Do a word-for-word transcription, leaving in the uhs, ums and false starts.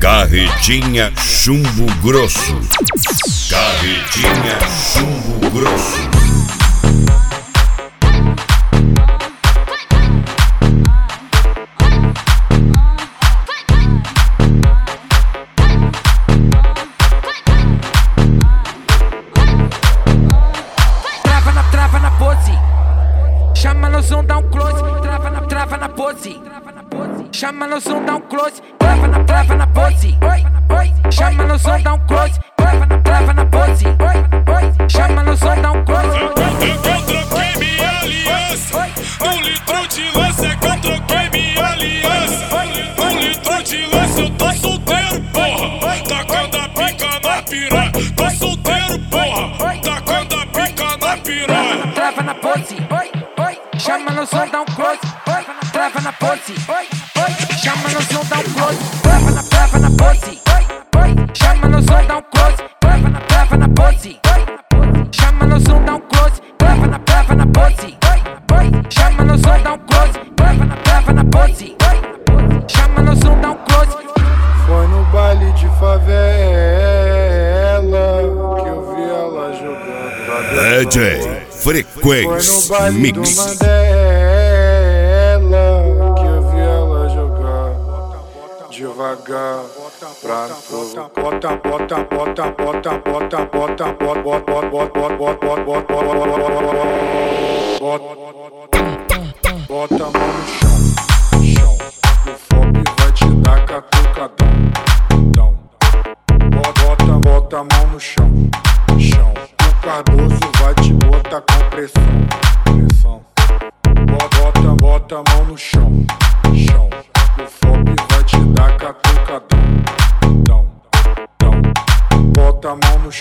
Carretinha Chumbo Grosso. Carretinha Chumbo Grosso. Trava na, trava na pose. Chama no som, dá um close. Trava na, trava na pose. Chama no som, dá um close. Trava na, trava na pose. Chama no som, dá um close. Trava na, trava na pose. Chama no som, dá um close. Eu troquei minha aliança. Um litro de lança é que eu troquei minha aliança. Um litro de lança, eu tô solteiro, porra. Tacando a pica na piranha. Tô solteiro, porra. Tacando a pica na piranha. Trava na pose. Chama no som, dá um close. Trava na pose. Chama no som, dá um close. Trava na, trava na pose. Chama no som, dá um close. Trava na, trava na pose. Chama no som, dá um close. Trava na, trava na pose. Chama no som, dá um close. Trava na, trava na pose. Chama no som, dá um close. Foi no baile de favela que eu vi ela jogando. D J Frequência Foi no baile Mix. do Mandela que eu vi ela jogar devagar pra provocar. Bota, bota, bota, bota, bota, bota, bota, bota, bota, bota, bota, bota a mão no chão, chão. O Fob vai te dar catucadão, dão. Bota, bota a mão no chão, chão. O Cardoso vai te botar com pressão, pressão. Bota, bota a mão no chão, chão. O Fob vai te dar catucadão, dão, dão. Bota a mão no chão.